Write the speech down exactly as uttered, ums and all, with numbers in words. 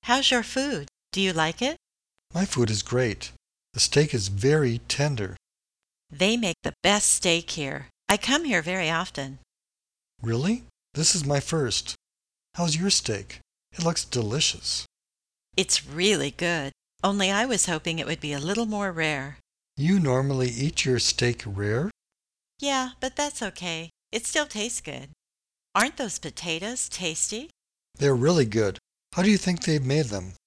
How's your food? Do you like it? My food is great. The steak is very tender. They make the best steak here. I come here very often. Really? This is my first. How's your steak? It looks delicious. It's really good, only I was hoping it would be a little more rare. You normally eat your steak rare? Yeah, but that's okay. It still tastes good. Aren't those potatoes tasty? They're really good. How do you think they've made them?